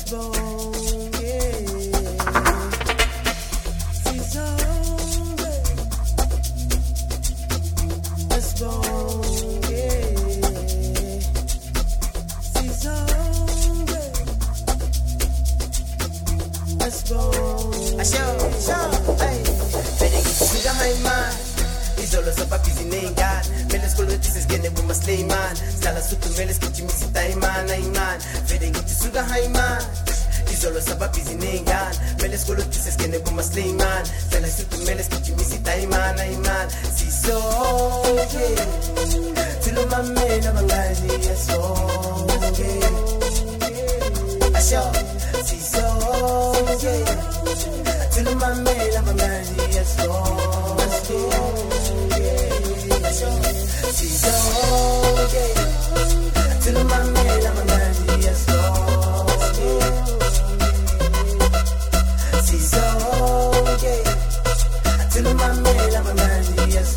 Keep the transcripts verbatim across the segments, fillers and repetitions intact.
Izolo sapa bizinengan Meles kolotises gene buma sleiman Stala sutu meles kichimisita iman iman Fede ngithi suka haiman Izolo sapa bizinengan Meles kolotises gene buma sleiman Stala sutu meles kichimisita iman iman Siso yeah Tilo mamela mangazi yaso yeah Asho Siso yeah Tilo mamela mangazi yaso She's okay. Till my man, I'm a man, yes, she's okay. Till my man, I'm a man, yes,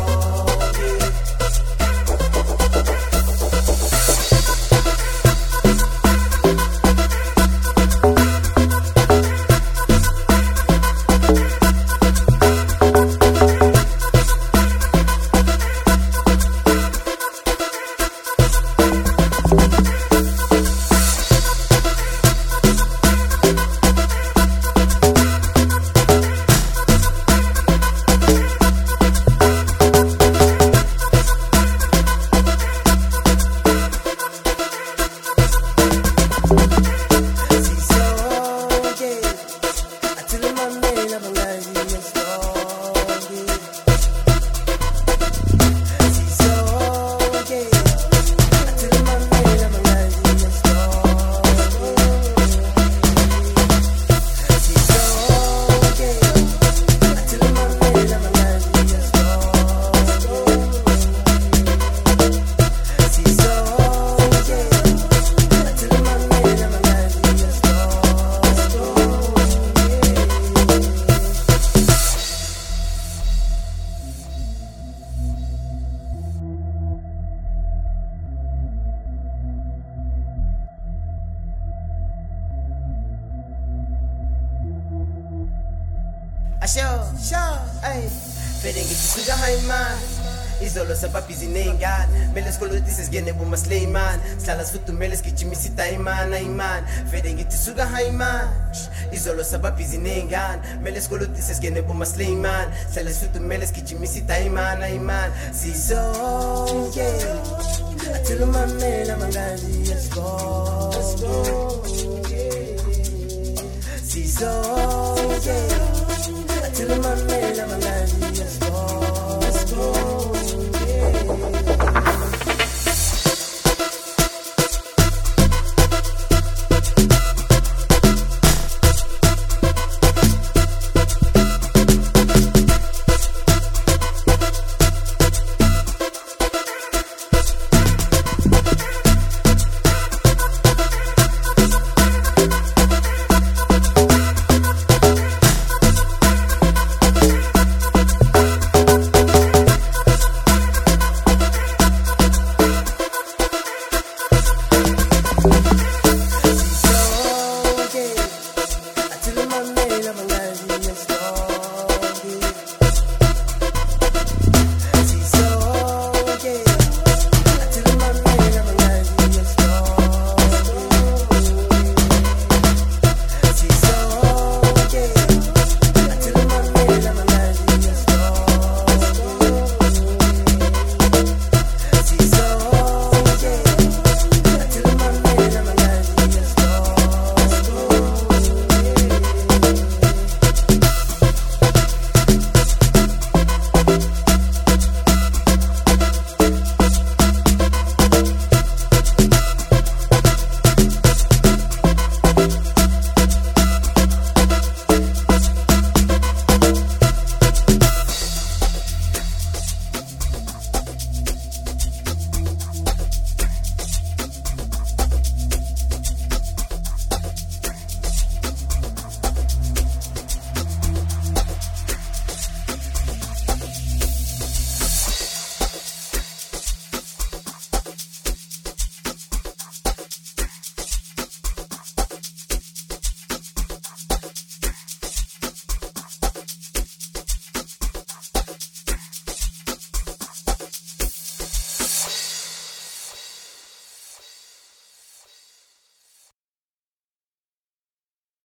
Asho, sho, ay Fede ngithi suka haiman Izolo sapa bizinengan Meles kolotises gene buma sleiman Slala sutu meles kichimisita iman iman Fede ngithi suka haiman Izolo sapa bizinengan Meles kolotises gene buma sleiman Slala sutu meles kichimisita iman iman Siso, yeah Atilo mamela mangazi, let's go Siso